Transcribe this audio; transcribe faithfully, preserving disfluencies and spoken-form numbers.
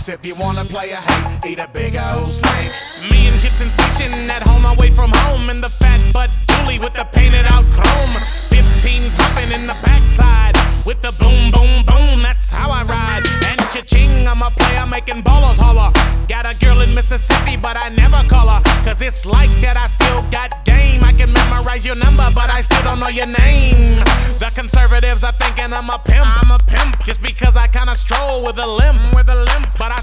If you wanna play a hate, eat a big old snake. Me and Hit Sensation at home, away from home, in the fat butt dually with the painted out chrome. Fifteens hopping in the backside with the boom, boom, boom. That's how I ride. And cha-ching, I'm a player making ballers holler. Got a girl in Mississippi, but I never call her. Cause it's like that, I still got game. I can memorize your number, but I still don't know your name. The conservatives are thinking I'm a pimp. I'm a pimp just because I kinda stroll with a limp, with a limp. But I